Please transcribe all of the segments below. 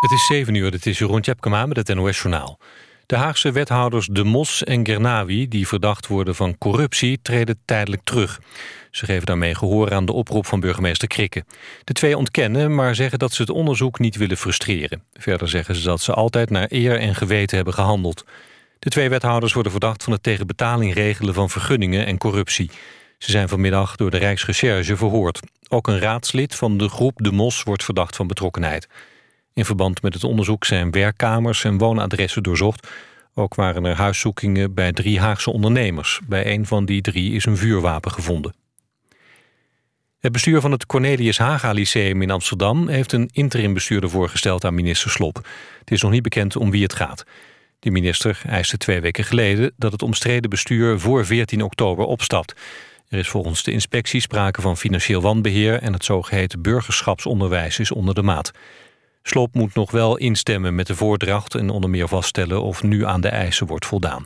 Het is 7 uur, dit is Jeroen Tjepkema met het NOS-journaal. De Haagse wethouders De Mos en Gernawi, die verdacht worden van corruptie, treden tijdelijk terug. Ze geven daarmee gehoor aan de oproep van burgemeester Krikke. De twee ontkennen, maar zeggen dat ze het onderzoek niet willen frustreren. Verder zeggen ze dat ze altijd naar eer en geweten hebben gehandeld. De twee wethouders worden verdacht van het tegen betaling regelen van vergunningen en corruptie. Ze zijn vanmiddag door de Rijksrecherche verhoord. Ook een raadslid van de groep De Mos wordt verdacht van betrokkenheid. In verband met het onderzoek zijn werkkamers en woonadressen doorzocht. Ook waren er huiszoekingen bij 3 Haagse ondernemers. Bij een van die 3 is een vuurwapen gevonden. Het bestuur van het Cornelius Haga Lyceum in Amsterdam heeft een interimbestuurder voorgesteld aan minister Slop. Het is nog niet bekend om wie het gaat. De minister eiste 2 weken geleden dat het omstreden bestuur voor 14 oktober opstapt. Er is volgens de inspectie sprake van financieel wanbeheer en het zogeheten burgerschapsonderwijs is onder de maat. Slop moet nog wel instemmen met de voordracht en onder meer vaststellen of nu aan de eisen wordt voldaan.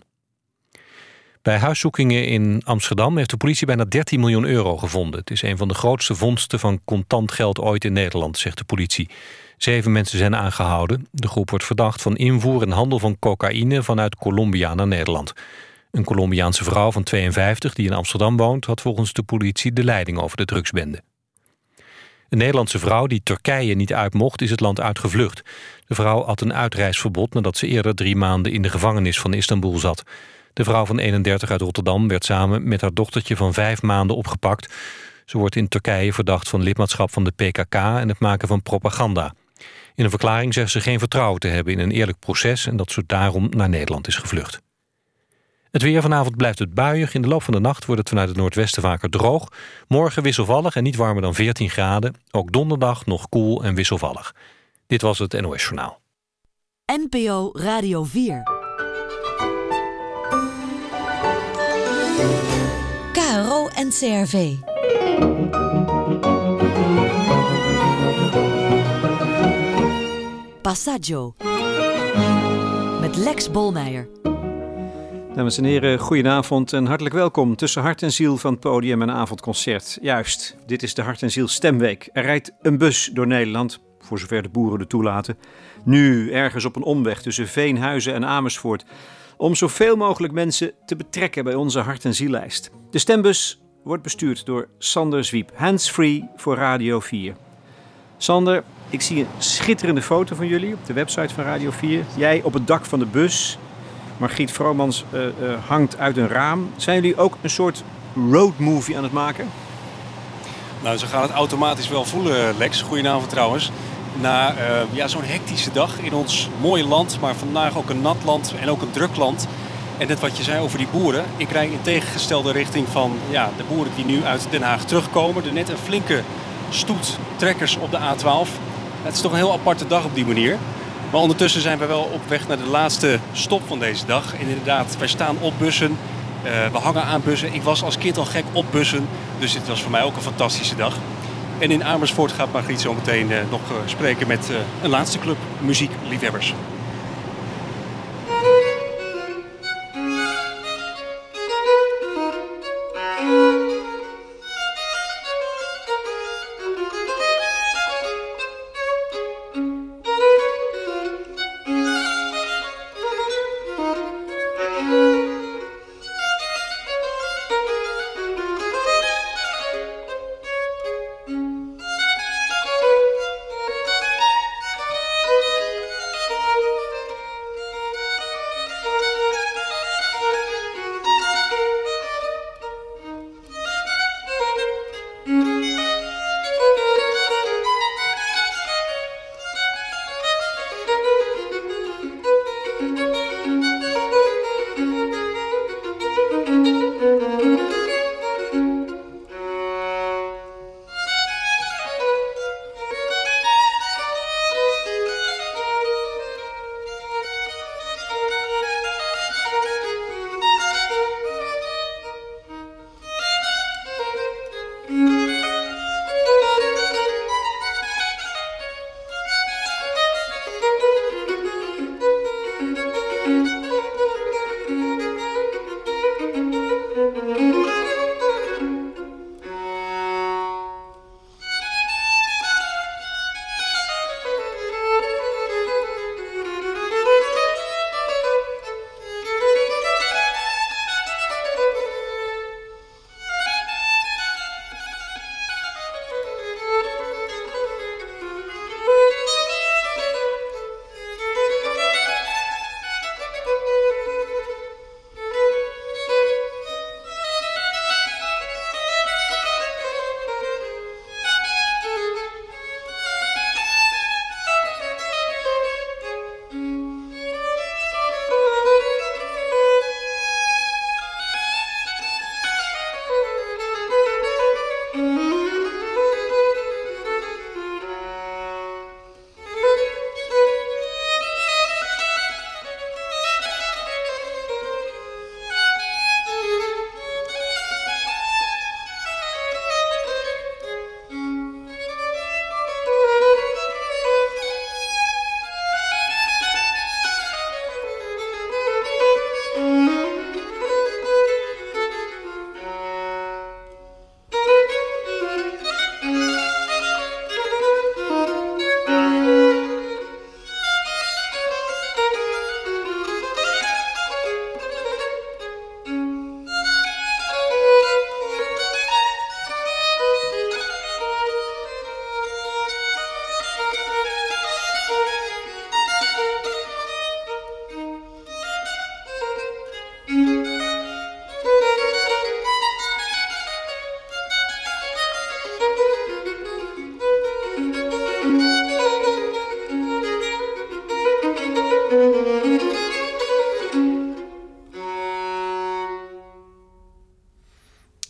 Bij huiszoekingen in Amsterdam heeft de politie bijna 13 miljoen euro gevonden. Het is een van de grootste vondsten van contant geld ooit in Nederland, zegt de politie. 7 mensen zijn aangehouden. De groep wordt verdacht van invoer en handel van cocaïne vanuit Colombia naar Nederland. Een Colombiaanse vrouw van 52 die in Amsterdam woont had volgens de politie de leiding over de drugsbende. Een Nederlandse vrouw die Turkije niet uit mocht is het land uitgevlucht. De vrouw had een uitreisverbod nadat ze eerder 3 maanden in de gevangenis van Istanbul zat. De vrouw van 31 uit Rotterdam werd samen met haar dochtertje van 5 maanden opgepakt. Ze wordt in Turkije verdacht van lidmaatschap van de PKK en het maken van propaganda. In een verklaring zegt ze geen vertrouwen te hebben in een eerlijk proces en dat ze daarom naar Nederland is gevlucht. Het weer: vanavond blijft het buiig. In de loop van de nacht wordt het vanuit het noordwesten vaker droog. Morgen wisselvallig en niet warmer dan 14 graden. Ook donderdag nog koel en wisselvallig. Dit was het NOS Journaal. NPO Radio 4. KRO NCRV. Passaggio. Met Lex Bolmeijer. Dames en heren, goedenavond en hartelijk welkom tussen hart en ziel van het podium en avondconcert. Juist, dit is de Hart en Ziel Stemweek. Er rijdt een bus door Nederland, voor zover de boeren het toelaten. Nu ergens op een omweg tussen Veenhuizen en Amersfoort. Om zoveel mogelijk mensen te betrekken bij onze Hart en Ziellijst. De stembus wordt bestuurd door Sander Zwiep. Hands-free voor Radio 4. Sander, ik zie een schitterende foto van jullie op de website van Radio 4. Jij op het dak van de bus. Margriet Vromans hangt uit een raam. Zijn jullie ook een soort roadmovie aan het maken? Nou, ze gaan het automatisch wel voelen, Lex. Goedenavond trouwens. Na zo'n hectische dag in ons mooie land, maar vandaag ook een nat land en ook een druk land. En net wat je zei over die boeren. Ik rijd in tegengestelde richting van de boeren die nu uit Den Haag terugkomen. Er net een flinke stoet trekkers op de A12. Het is toch een heel aparte dag op die manier. Maar ondertussen zijn we wel op weg naar de laatste stop van deze dag. En inderdaad, wij staan op bussen. We hangen aan bussen. Ik was als kind al gek op bussen. Dus dit was voor mij ook een fantastische dag. En in Amersfoort gaat Margriet zo meteen nog spreken met een laatste club muziekliefhebbers.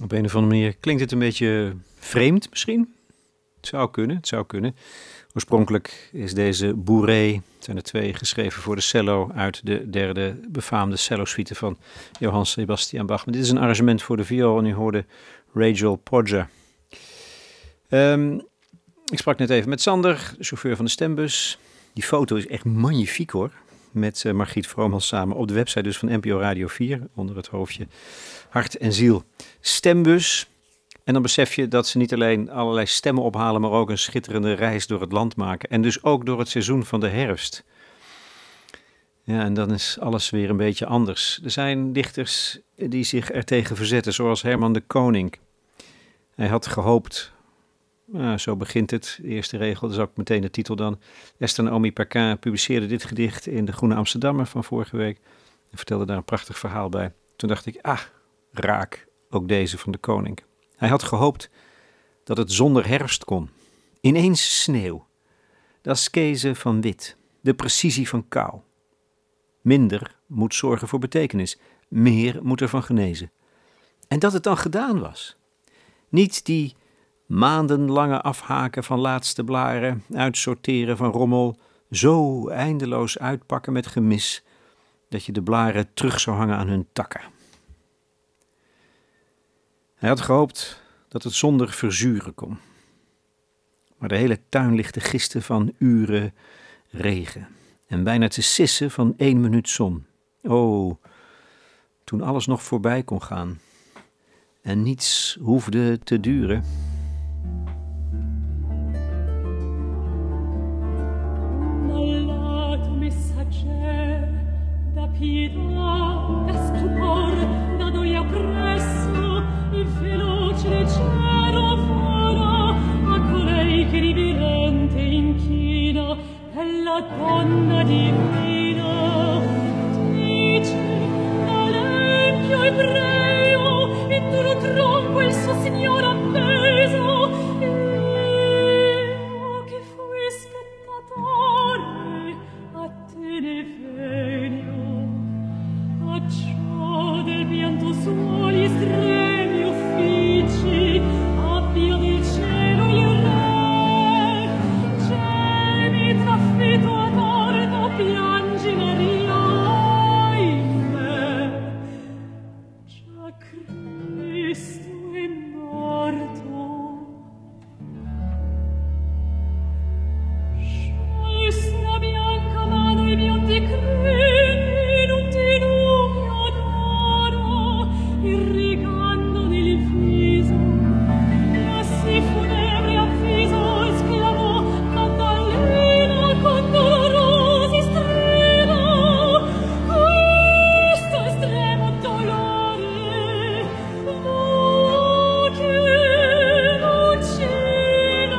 Op een of andere manier klinkt het een beetje vreemd misschien. Het zou kunnen. Oorspronkelijk is deze Bourrée, het zijn er 2 geschreven voor de cello uit de 3e befaamde cello-suite van Johann Sebastian Bach. Maar dit is een arrangement voor de viool en u hoorde Rachel Podger. Ik sprak net even met Sander, de chauffeur van de stembus. Die foto is echt magnifiek hoor. Met Margriet Vromans samen op de website dus van NPO Radio 4 onder het hoofdje Hart en Ziel. Stembus. En dan besef je dat ze niet alleen allerlei stemmen ophalen, maar ook een schitterende reis door het land maken. En dus ook door het seizoen van de herfst. Ja, en dan is alles weer een beetje anders. Er zijn dichters die zich ertegen verzetten, zoals Herman de Koning. Hij had gehoopt, zo begint het, de eerste regel, dat is ook meteen de titel dan. Esther Naomi Perquin publiceerde dit gedicht in de Groene Amsterdammer van vorige week. En vertelde daar een prachtig verhaal bij. Toen dacht ik, raak, ook deze van de Koning. Hij had gehoopt dat het zonder herfst kon. Ineens sneeuw, de askese van wit, de precisie van kou. Minder moet zorgen voor betekenis, meer moet ervan genezen. En dat het dan gedaan was. Niet die maandenlange afhaken van laatste blaren, uitsorteren van rommel, zo eindeloos uitpakken met gemis, dat je de blaren terug zou hangen aan hun takken. Hij had gehoopt dat het zonder verzuren kon. Maar de hele tuin ligt te gisten van uren regen en bijna te sissen van 1 minuut zon. Oh, toen alles nog voorbij kon gaan en niets hoefde te duren. Donna divina, dice dall'empio ebreo, in duro tronco il suo Signore appeso, io che fui spettatore, a te ne venio, acciò del pianto suo gli estremi uffici, abbia del cielo il re, gemi traffitto a torto, piangi Maria in me, già Cristo è morto. Sciolse la bianca mano i biondi credi, non ti nubio d'oro, irrigando nel viso, e a sì funebre avviso esclamò Maddalena con dolorosi strida, questo estremo dolore, oh che uccida,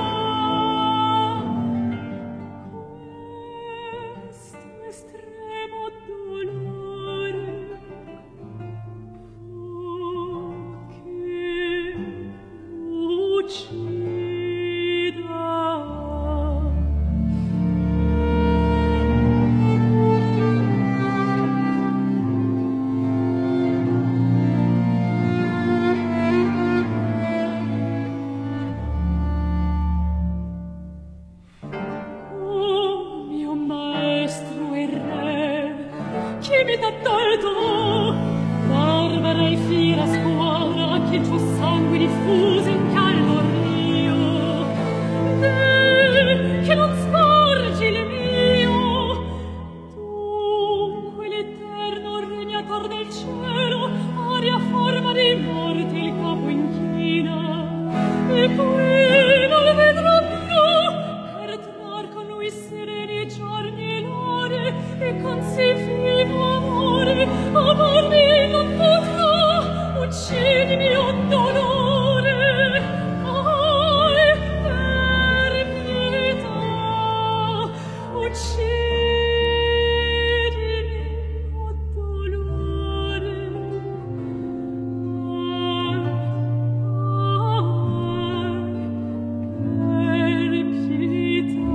questo estremo dolore, oh che uccida. Oh mio maestro e re, chi mi t'ha tolto? Barbara e fiera squadra, anche il tuo sangue diffuso in caldo rio. Te, che non sporgi il mio, dunque l'eterno regnator del cielo, aria forma dei morti il capo inchina, e qui non vedrò più per trar con lui sereni giorni l'ore, e con sì vivo amore amarmi non potrà, uccidimi o dolore, ai per pietà, uccidimi o dolore, ai per pietà.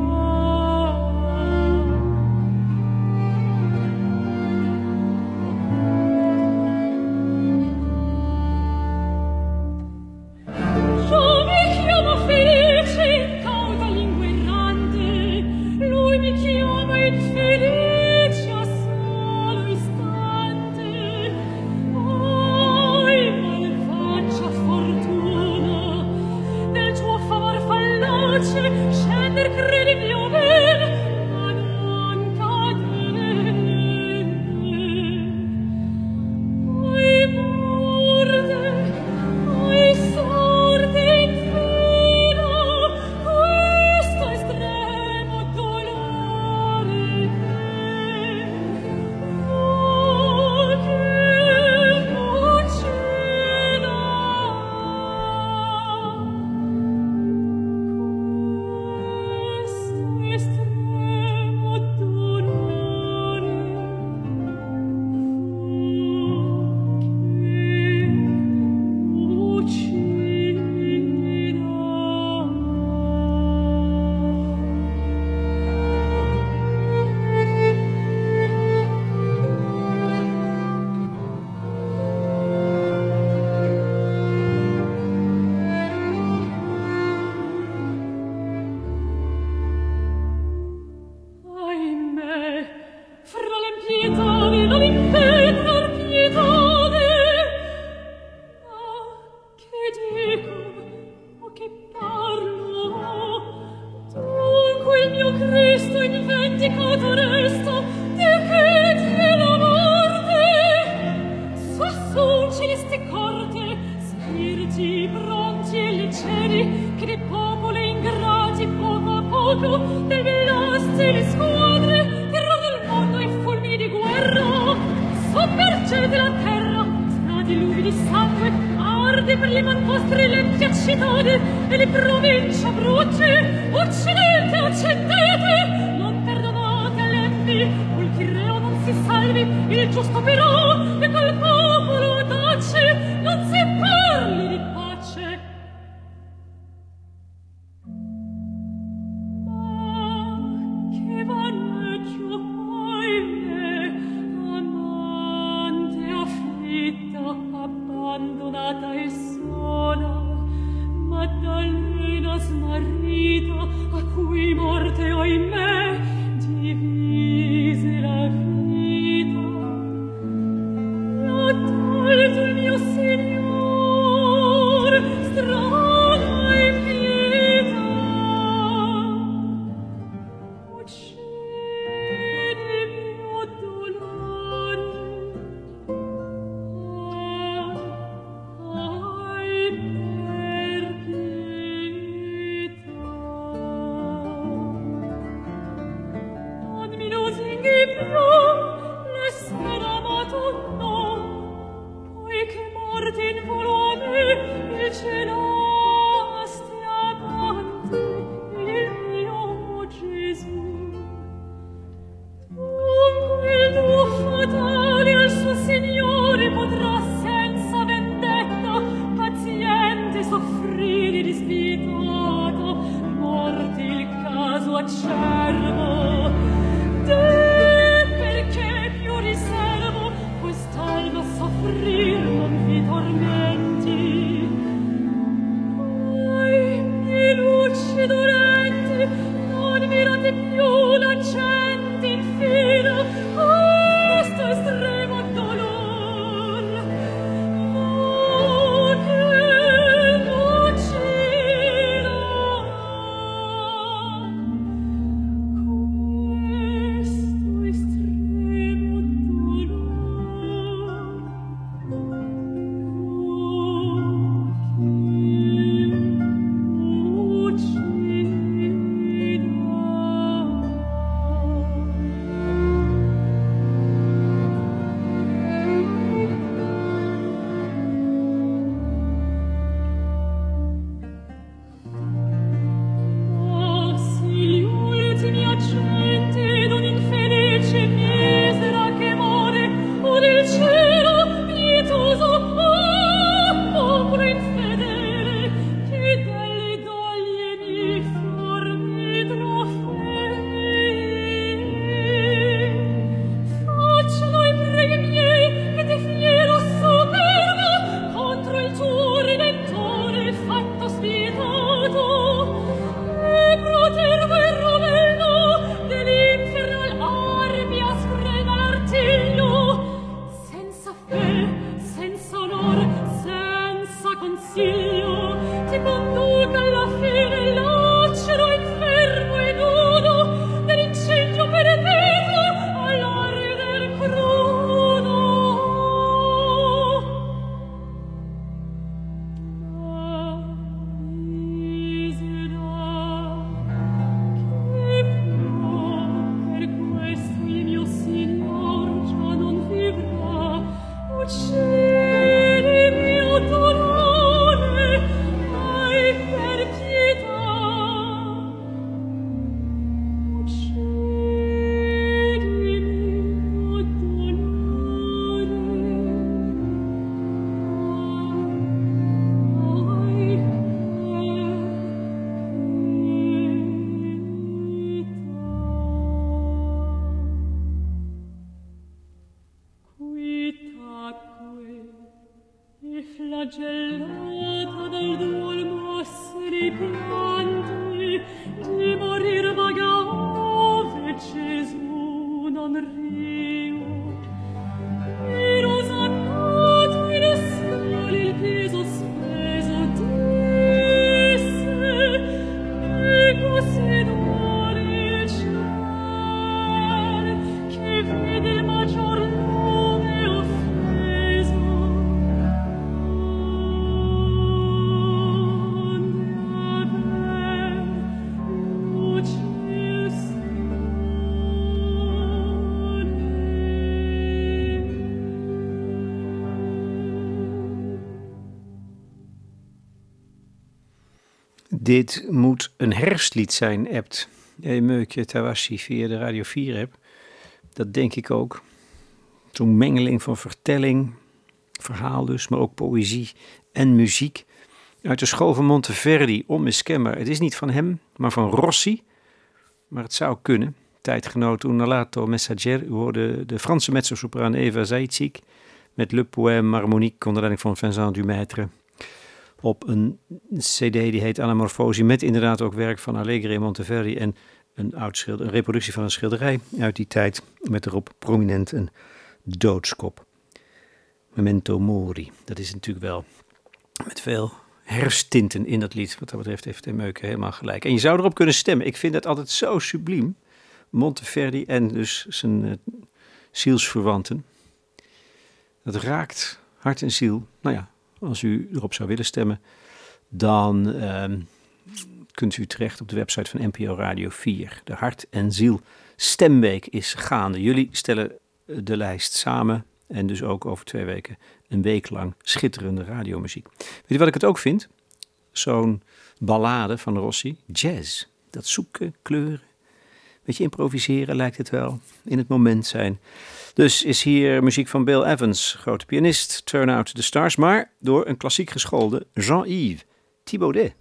Dit moet een herfstlied zijn, appt Meukje Tawashi via de Radio 4-app. Dat denk ik ook. Zo'n mengeling van vertelling, verhaal dus, maar ook poëzie en muziek. Uit de school van Monteverdi, onmiskenbaar. Het is niet van hem, maar van Rossi. Maar het zou kunnen. Tijdgenoot Un Alato Messager. U hoorde de Franse mezzosopraan Eva Zaitzik met Le Poème Harmonique onder leiding van Vincent Dumaître. Op een cd die heet Anamorfosi, met inderdaad ook werk van Allegri en Monteverdi en een reproductie van een schilderij uit die tijd met erop prominent een doodskop. Memento Mori, dat is natuurlijk wel met veel herfsttinten in dat lied. Wat dat betreft heeft de Meuke helemaal gelijk. En je zou erop kunnen stemmen. Ik vind dat altijd zo subliem. Monteverdi en dus zijn zielsverwanten. Dat raakt hart en ziel. Nou ja, als u erop zou willen stemmen, dan kunt u terecht op de website van NPO Radio 4. De Hart en Ziel Stemweek is gaande. Jullie stellen de lijst samen en dus ook over 2 weken een week lang schitterende radiomuziek. Weet je wat ik het ook vind? Zo'n ballade van Rossi, jazz. Dat zoeken, kleuren, beetje improviseren lijkt het wel, in het moment zijn. Dus is hier muziek van Bill Evans, grote pianist, Turn Out the Stars, maar door een klassiek geschoolde Jean-Yves Thibaudet.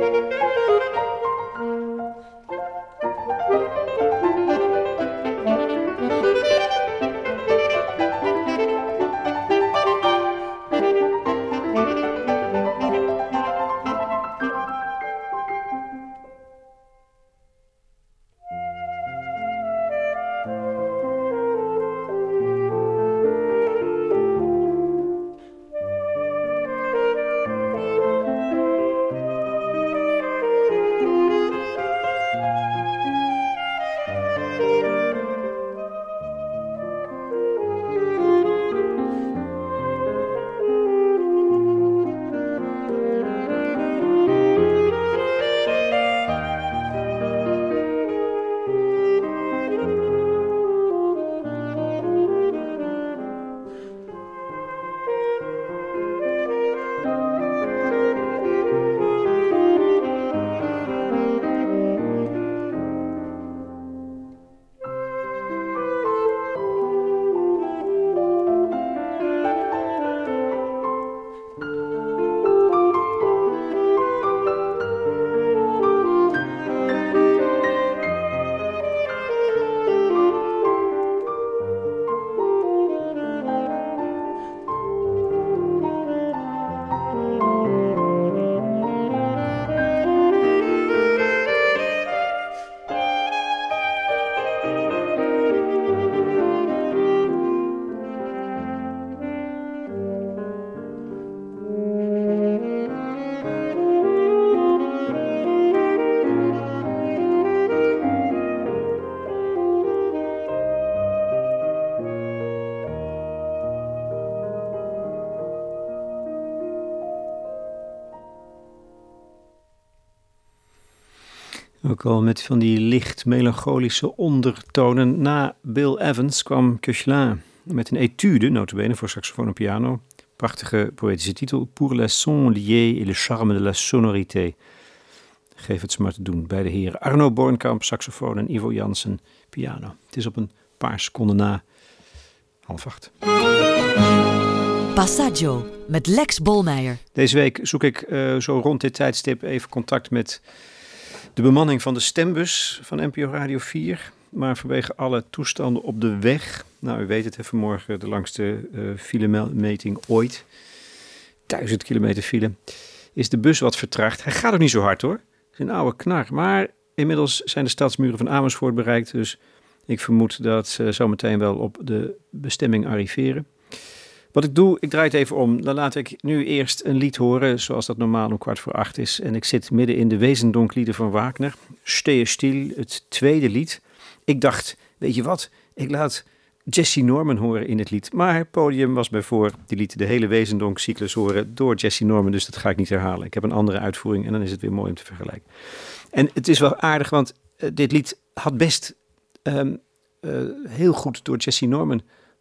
Ook al met van die licht melancholische ondertonen. Na Bill Evans kwam Koechlin met een étude, nota bene voor saxofoon en piano. Prachtige poëtische titel, Pour les sons liés et le charme de la sonorité. Geef het ze maar te doen bij de heren Arno Bornkamp, saxofoon en Ivo Jansen, piano. Het is op een paar seconden na 7:30. Passaggio met Lex Bolmeijer. Deze week zoek ik zo rond dit tijdstip even contact met de bemanning van de stembus van NPO Radio 4. Maar vanwege alle toestanden op de weg, nou u weet het, vanmorgen de langste filemeting ooit, 1000 kilometer file, is de bus wat vertraagd. Hij gaat ook niet zo hard hoor, het is een oude knar. Maar inmiddels zijn de stadsmuren van Amersfoort bereikt, dus ik vermoed dat ze zometeen wel op de bestemming arriveren. Wat ik doe, ik draai het even om. Dan laat ik nu eerst een lied horen, zoals dat normaal om 7:15 is. En ik zit midden in de Wezendonck-lieden van Wagner. Stehe stil, het tweede lied. Ik dacht, weet je wat, ik laat Jessye Norman horen in het lied. Maar het podium was mij voor, die liet de hele Wezendonck-cyclus horen door Jessye Norman. Dus dat ga ik niet herhalen. Ik heb een andere uitvoering en dan is het weer mooi om te vergelijken. En het is wel aardig, want dit lied had best heel goed door Jessye Norman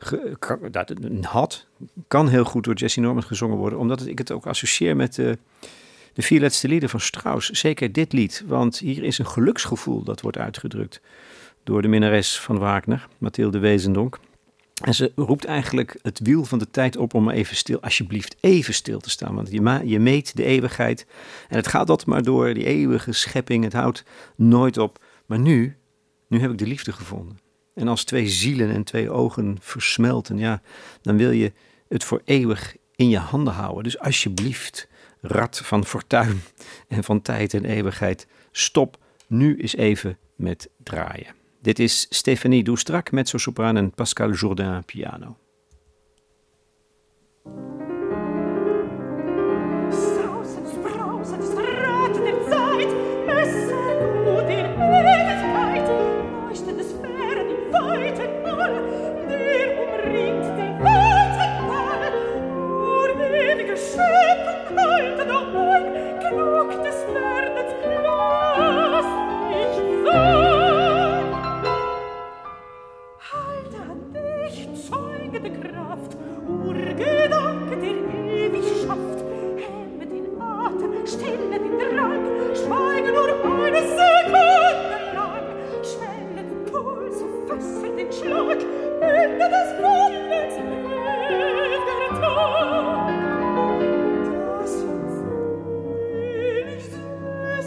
kan heel goed door Jessye Norman gezongen worden, omdat ik het ook associeer met de 4 laatste lieden van Strauss. Zeker dit lied, want hier is een geluksgevoel dat wordt uitgedrukt door de minnares van Wagner, Mathilde Wezendonck. En ze roept eigenlijk het wiel van de tijd op om even stil, alsjeblieft even stil te staan, want je meet de eeuwigheid en het gaat altijd maar door, die eeuwige schepping, het houdt nooit op. Maar nu heb ik de liefde gevonden. En als 2 zielen en 2 ogen versmelten, ja, dan wil je het voor eeuwig in je handen houden. Dus alsjeblieft, rad van fortuin en van tijd en eeuwigheid, stop nu eens even met draaien. Dit is Stéphanie Doustrac, mezzo-sopraan en Pascal Jourdain, piano. Sausen, sprausen, das Rad der Zeit, messe gut in Ewigkeit, leuchtet es fern im weiten All, der umringt den weiten Ball. Ewige Schöpfung halte da ein, genug des Lernens, lass mich sein. Halte an dich, Zeuge der Kraft, Urgedanke, der ewig schafft. Hemme den Atem, stille den Drang, schweige nur eine Sekunde lang. Schwelle den Puls und fessel den Schlag, Ende des Grundes, ewiger Tag. Das uns selig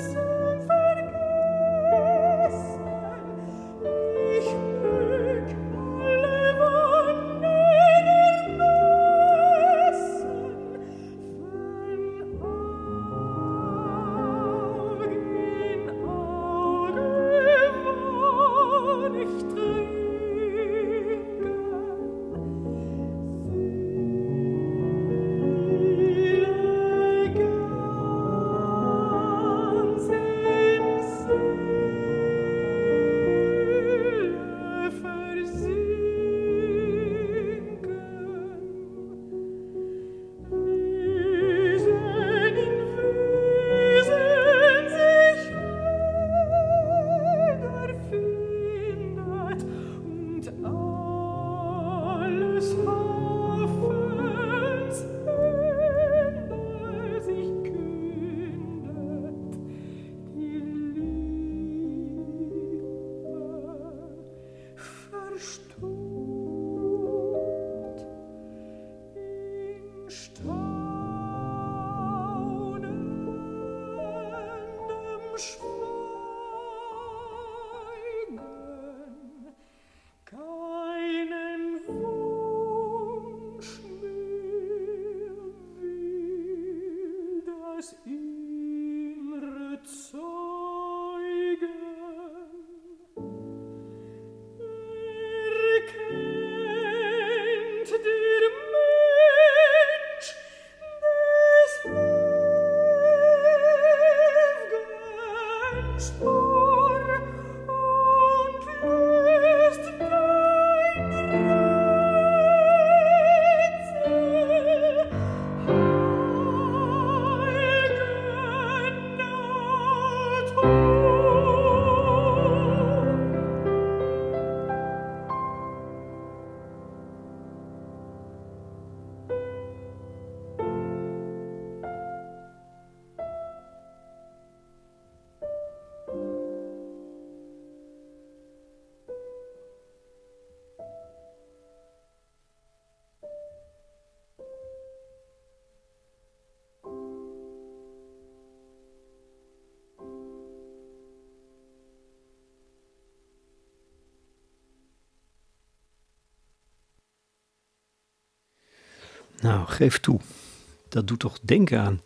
Nou, geef toe. Dat doet toch denken aan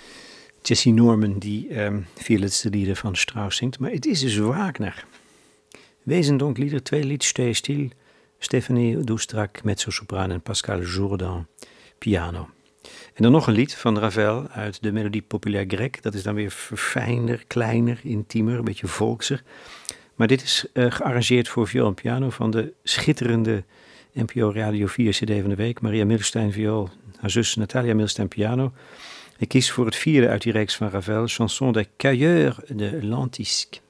Jessie Norman, die vier laatste lieder van Strauss zingt. Maar het is dus Wagner. Wezendonk lieder, twee lied, Stay Still, Stéphanie Doustrac, mezzo-sopraan en Pascal Jourdan, piano. En dan nog een lied van Ravel uit de Melodie Populaire Grecque. Dat is dan weer verfijnder, kleiner, intiemer, een beetje volkser. Maar dit is gearrangeerd voor viool en piano van de schitterende NPO Radio 4 CD van de week. Maria Milstein viool, haar zus Natalia Milstein piano. Ik kies voor het vierde uit die reeks van Ravel, Chanson des Cueilleurs de Lentisque.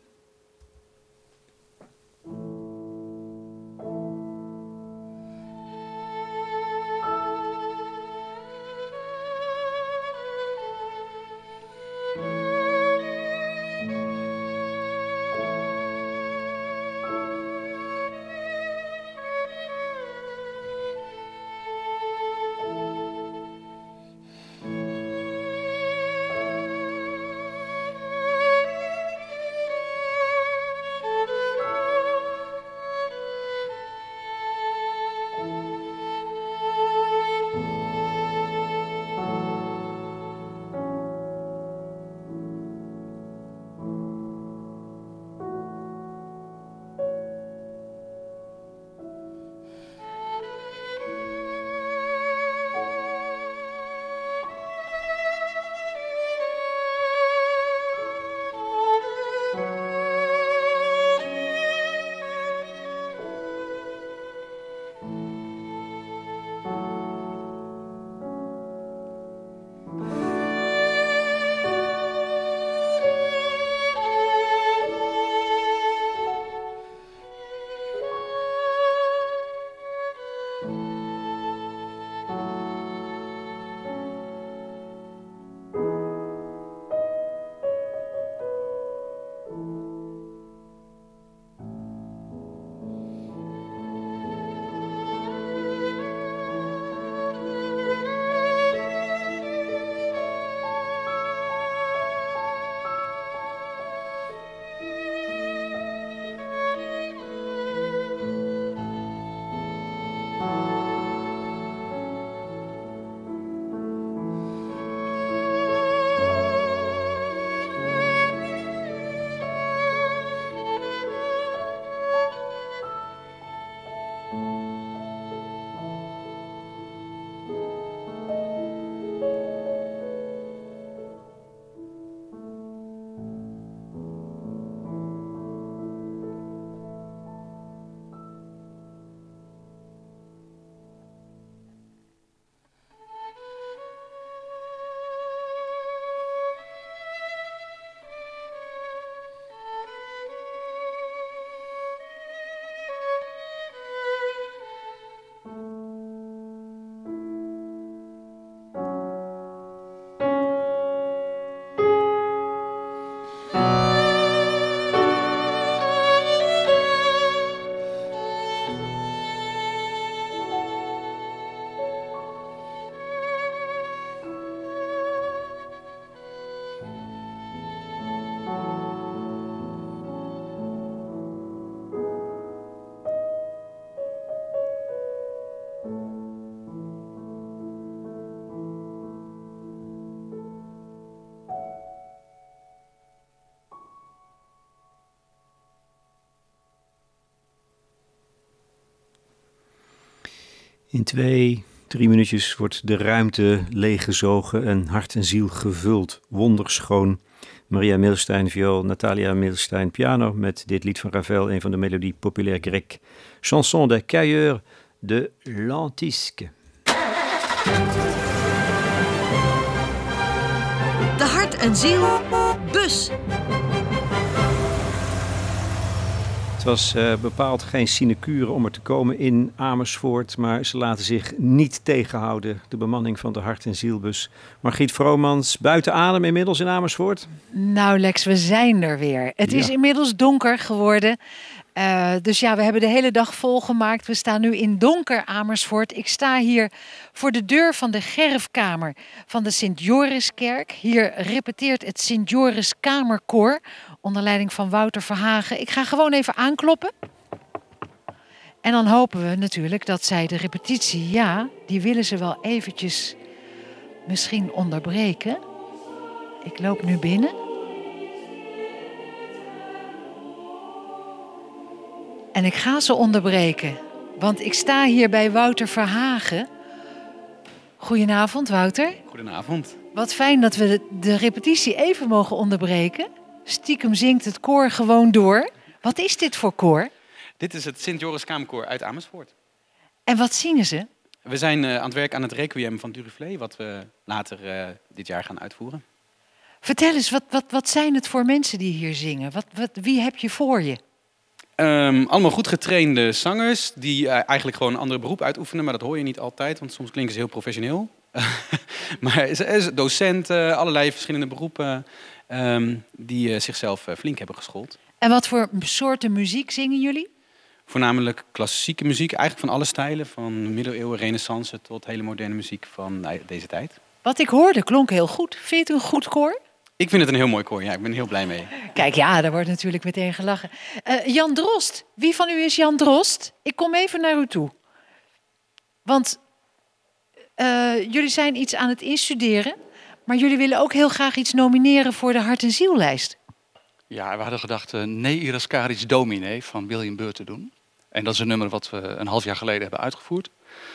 In 2-3 minuutjes wordt de ruimte leeggezogen en hart en ziel gevuld. Wonderschoon. Maria Milstein viool, Natalia Milstein piano met dit lied van Ravel, een van de melodies populaire grecques. Chanson des Cailleurs de Lentisque. De Hart en Ziel bus. Het was bepaald geen sinecure om er te komen in Amersfoort, maar ze laten zich niet tegenhouden, de bemanning van de Hart en Zielbus. Margriet Vromans, buiten adem inmiddels in Amersfoort? Nou Lex, we zijn er weer. Het is inmiddels donker geworden. Dus ja, we hebben de hele dag volgemaakt. We staan nu in donker Amersfoort. Ik sta hier voor de deur van de Gerfkamer van de Sint-Joriskerk. Hier repeteert het Sint-Joris Kamerkoor onder leiding van Wouter Verhagen. Ik ga gewoon even aankloppen. En dan hopen we natuurlijk dat zij de repetitie, ja, die willen ze wel eventjes misschien onderbreken. Ik loop nu binnen. En ik ga ze onderbreken, want ik sta hier bij Wouter Verhagen. Goedenavond, Wouter. Goedenavond. Wat fijn dat we de repetitie even mogen onderbreken. Stiekem zingt het koor gewoon door. Wat is dit voor koor? Dit is het Sint-Joris Kamerkoor uit Amersfoort. En wat zingen ze? We zijn aan het werk aan het Requiem van Duruflé, wat we later dit jaar gaan uitvoeren. Vertel eens, wat zijn het voor mensen die hier zingen? Wie heb je voor je? Allemaal goed getrainde zangers die eigenlijk gewoon een ander beroep uitoefenen. Maar dat hoor je niet altijd, want soms klinken ze heel professioneel. Maar docenten, allerlei verschillende beroepen die zichzelf flink hebben geschoold. En wat voor soorten muziek zingen jullie? Voornamelijk klassieke muziek, eigenlijk van alle stijlen. Van middeleeuwen, renaissance tot hele moderne muziek van deze tijd. Wat ik hoorde klonk heel goed. Vind je het een goed koor? Ik vind het een heel mooi koor, ja. Ik ben er heel blij mee. Kijk, ja, daar wordt natuurlijk meteen gelachen. Jan Drost, wie van u is Jan Drost? Ik kom even naar u toe. Want jullie zijn iets aan het instuderen, maar jullie willen ook heel graag iets nomineren voor de Hart en Ziellijst. Ja, we hadden gedacht Nee Irascaris Domine van William Byrd te doen. En dat is een nummer wat we een half jaar geleden hebben uitgevoerd.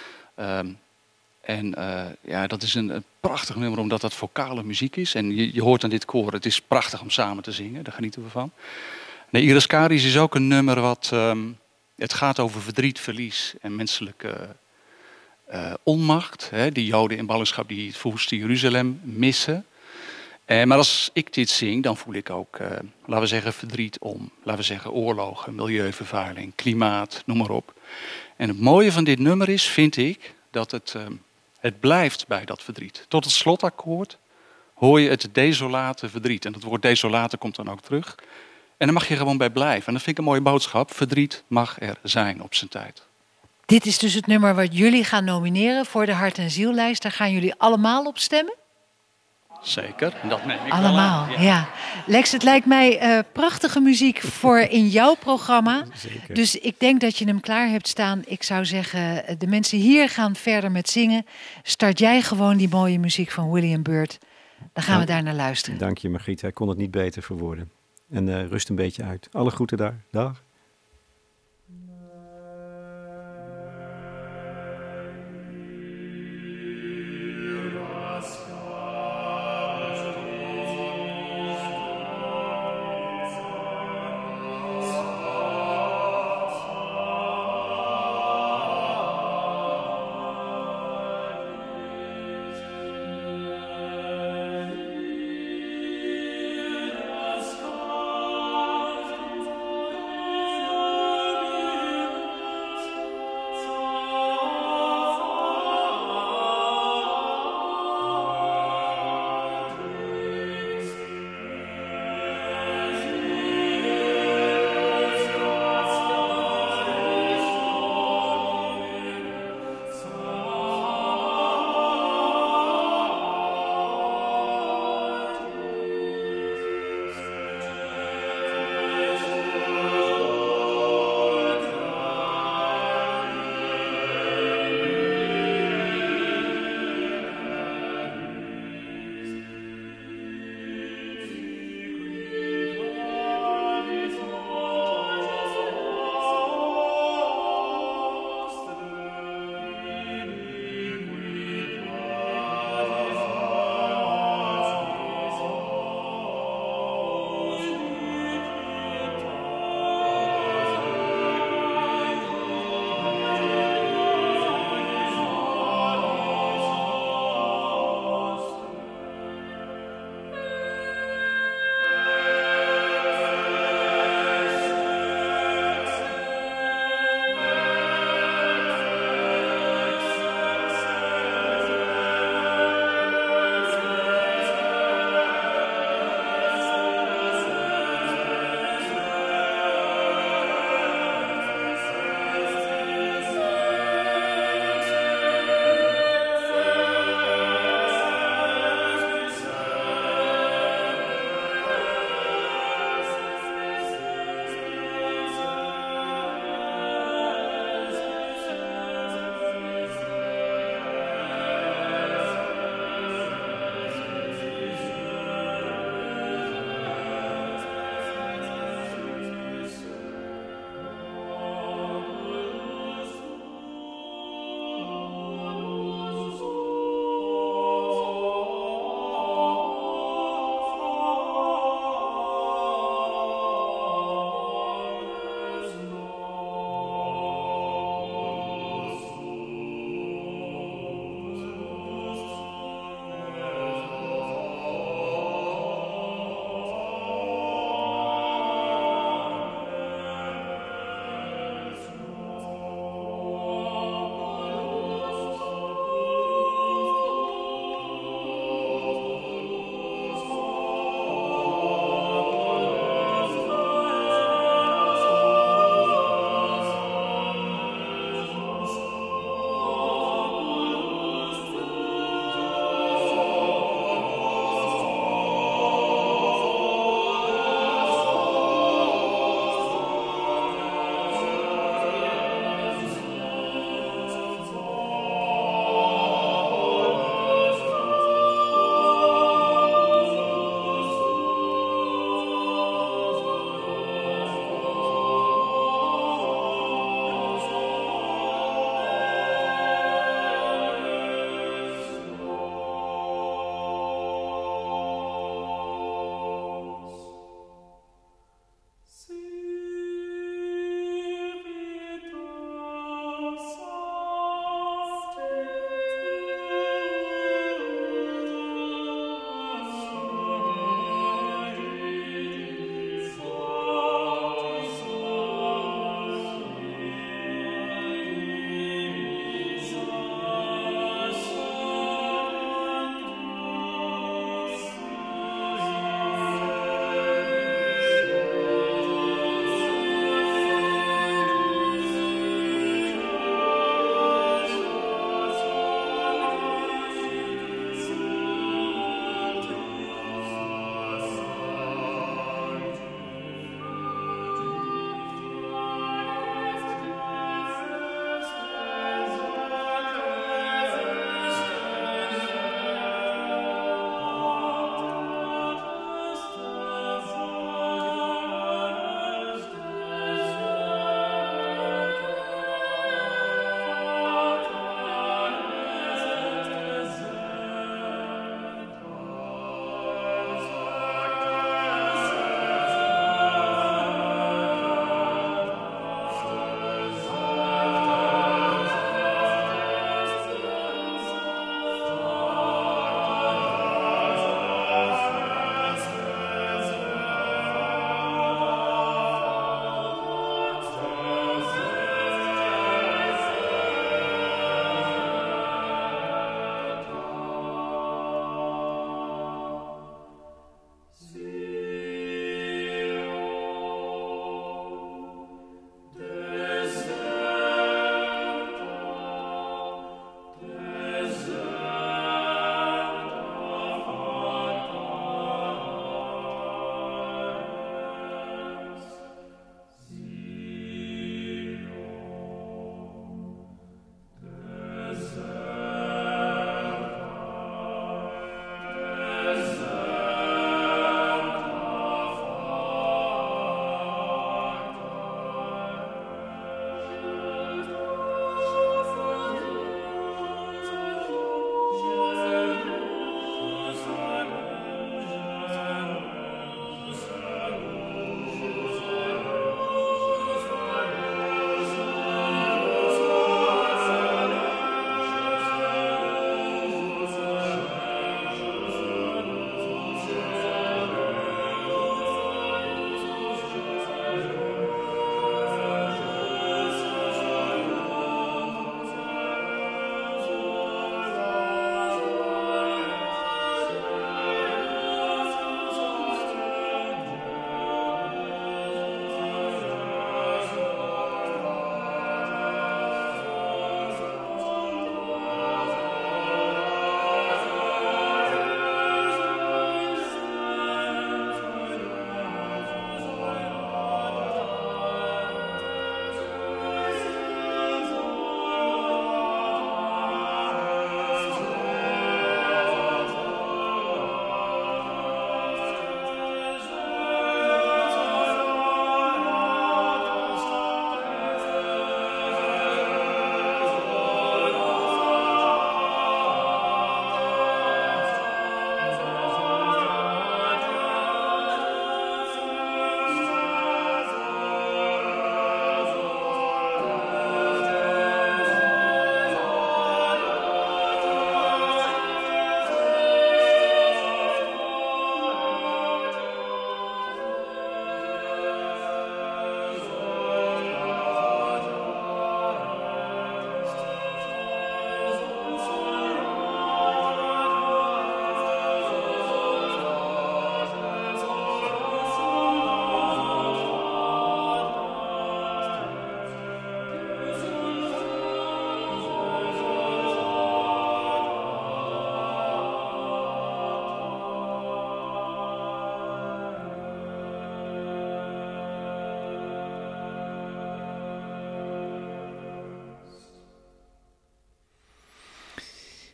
Ja, dat is een prachtig nummer omdat dat vocale muziek is. En je hoort aan dit koor, het is prachtig om samen te zingen. Daar genieten we van. Nee, Irascaris is ook een nummer wat... het gaat over verdriet, verlies en menselijke onmacht. Hè, die Joden in ballingschap die het verwoeste Jeruzalem missen. Maar als ik dit zing, dan voel ik ook, laten we zeggen, verdriet om. Laten we zeggen oorlogen, milieuvervuiling, klimaat, noem maar op. En het mooie van dit nummer is, vind ik, dat het blijft bij dat verdriet. Tot het slotakkoord hoor je het desolate verdriet. En dat woord desolate komt dan ook terug. En daar mag je gewoon bij blijven. En dat vind ik een mooie boodschap. Verdriet mag er zijn op zijn tijd. Dit is dus het nummer wat jullie gaan nomineren voor de Hart en Ziellijst. Daar gaan jullie allemaal op stemmen? Zeker, en dat neem ik allemaal, wel aan. ja. Lex, het lijkt mij prachtige muziek voor in jouw programma. Zeker. Dus ik denk dat je hem klaar hebt staan. Ik zou zeggen, de mensen hier gaan verder met zingen. Start jij gewoon die mooie muziek van William Byrd. Dan gaan we daar naar luisteren. Dank je, Margriet. Hij kon het niet beter verwoorden. En rust een beetje uit. Alle groeten daar. Dag.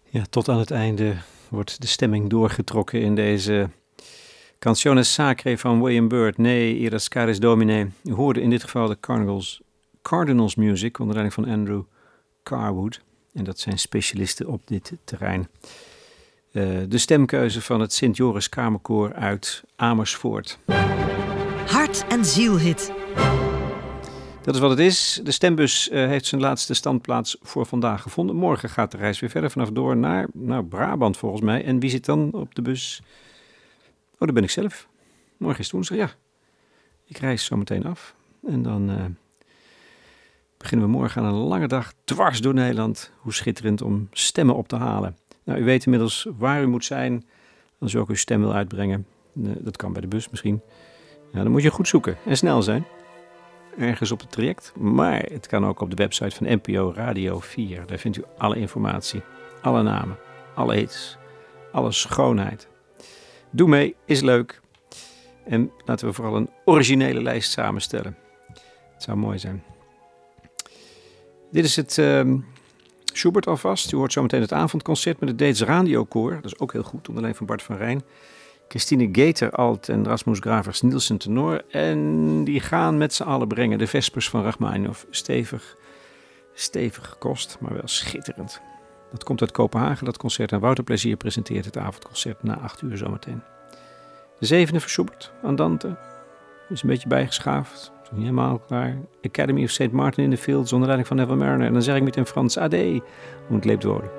Ja, tot aan het einde wordt de stemming doorgetrokken in deze Canzone Sacre van William Byrd. Nee, Ira Scaris Domine. U hoorde in dit geval de Cardinals Music onder leiding van Andrew Carwood. En dat zijn specialisten op dit terrein. De stemkeuze van het Sint-Joris Kamerkoor uit Amersfoort. Hart en zielhit. Dat is wat het is. De stembus heeft zijn laatste standplaats voor vandaag gevonden. Morgen gaat de reis weer verder vanaf door naar Brabant volgens mij. En wie zit dan op de bus? Oh, dat ben ik zelf. Morgen is woensdag, ja. Ik reis zo meteen af. En dan beginnen we morgen aan een lange dag dwars door Nederland. Hoe schitterend om stemmen op te halen. Nou, u weet inmiddels waar u moet zijn als u ook uw stem wil uitbrengen. Dat kan bij de bus misschien. Ja, dan moet je goed zoeken en snel zijn. Ergens op het traject. Maar het kan ook op de website van NPO Radio 4. Daar vindt u alle informatie, alle namen, alle hits, alle schoonheid. Doe mee, is leuk. En laten we vooral een originele lijst samenstellen. Het zou mooi zijn. Dit is het Schubert alvast. U hoort zometeen het avondconcert met het Deets Radiokoor. Dat is ook heel goed, onder leiding van Bart van Rijn. Christine Gater alt en Rasmus Gravers Nielsen tenor. En die gaan met z'n allen brengen de Vespers van Rachmaninoff. Stevig kost, maar wel schitterend. Dat komt uit Kopenhagen, dat concert. En Wouter Plezier presenteert het avondconcert na 8 uur zometeen. De zevende van Schubert, Andante. Is een beetje bijgeschaafd. Is niet helemaal klaar. Academy of St. Martin in the Fields onder leiding van Neville Mariner. En dan zeg ik met in Frans Ade, hoe het leeft worden.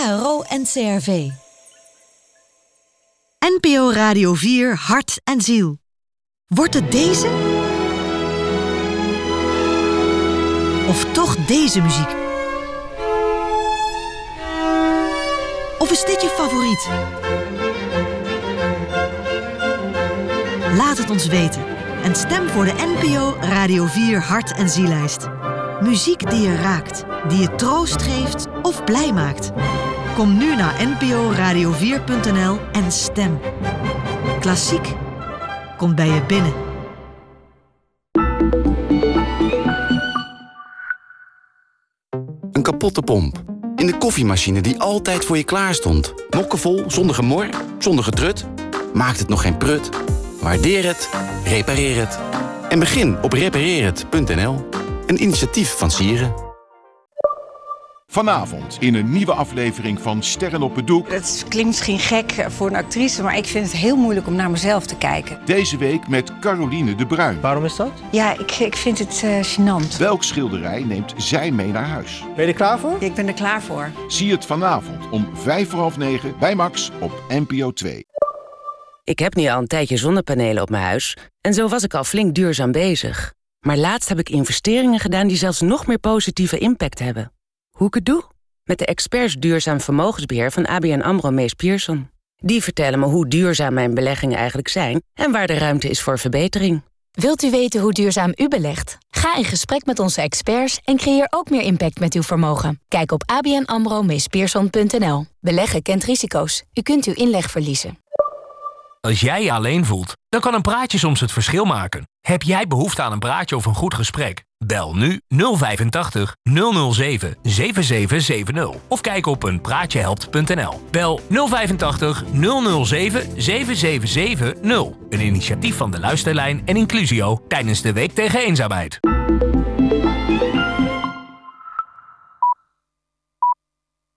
KRO NCRV. NPO Radio 4 Hart en Ziel. Wordt het deze? Of toch deze muziek? Of is dit je favoriet? Laat het ons weten en stem voor de NPO Radio 4 Hart en Ziellijst. Muziek die je raakt, die je troost geeft of blij maakt. Kom nu naar nporadio4.nl en stem. Klassiek komt bij je binnen. Een kapotte pomp. In de koffiemachine die altijd voor je klaar stond. Mokkenvol, zonder gemor, zonder getrut. Maakt het nog geen prut? Waardeer het, repareer het. En begin op repareerhet.nl. Een initiatief van Sieren. Vanavond in een nieuwe aflevering van Sterren op het Doek. Het klinkt misschien gek voor een actrice, maar ik vind het heel moeilijk om naar mezelf te kijken. Deze week met Caroline de Bruin. Waarom is dat? Ja, ik vind het gênant. Welk schilderij neemt zij mee naar huis? Ben je er klaar voor? Ja, ik ben er klaar voor. Zie het vanavond om 9:05 bij Max op NPO 2. Ik heb nu al een tijdje zonnepanelen op mijn huis en zo was ik al flink duurzaam bezig. Maar laatst heb ik investeringen gedaan die zelfs nog meer positieve impact hebben. Hoe ik het doe? Met de experts duurzaam vermogensbeheer van ABN AMRO Mees Pierson. Die vertellen me hoe duurzaam mijn beleggingen eigenlijk zijn en waar de ruimte is voor verbetering. Wilt u weten hoe duurzaam u belegt? Ga in gesprek met onze experts en creëer ook meer impact met uw vermogen. Kijk op abnamro-meespierson.nl. Beleggen kent risico's. U kunt uw inleg verliezen. Als jij je alleen voelt, dan kan een praatje soms het verschil maken. Heb jij behoefte aan een praatje of een goed gesprek? Bel nu 085 007 7770 of kijk op eenpraatjehelpt.nl. Bel 085 007 7770. Een initiatief van de Luisterlijn en Inclusio tijdens de Week tegen Eenzaamheid.